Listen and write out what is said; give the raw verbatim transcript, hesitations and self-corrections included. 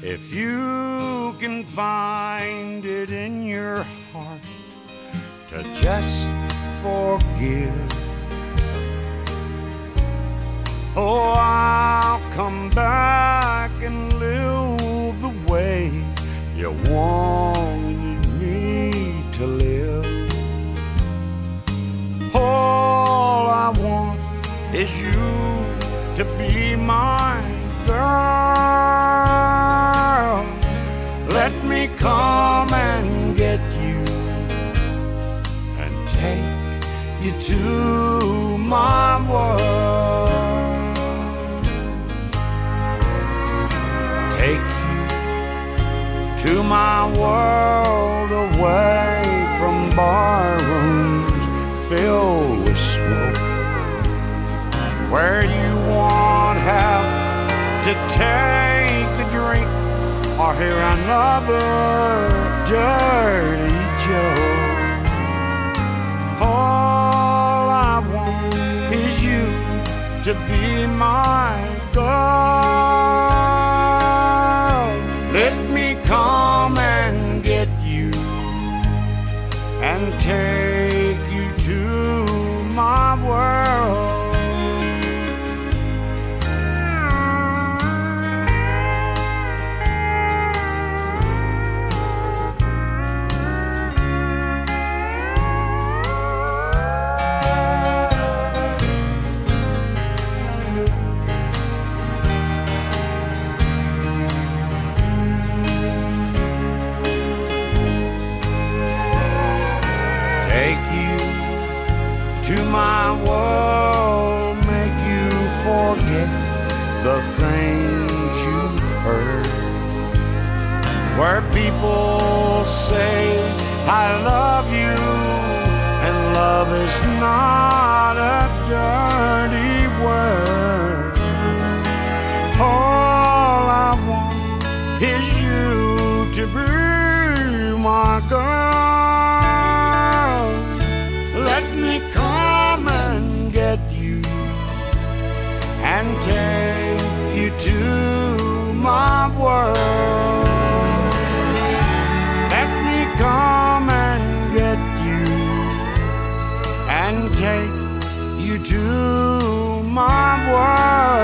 If you can find it in your heart to just forgive, oh, I'll come back and live the way you wanted me to live. All I want is you to be my girl. Let me come and get you and take you to my world. Take you to my world, away from barrooms filled with smoke, where you won't have to take a drink or hear another dirty joke. All I want is you to be my girl. Let me come and get you and take you to my world. My world, make you forget the things you've heard, where people say I love you and love is not a dirty word. All I want is you to be my girl. Let me come and get you and take you to my world. Let me come and get you and take you to my world.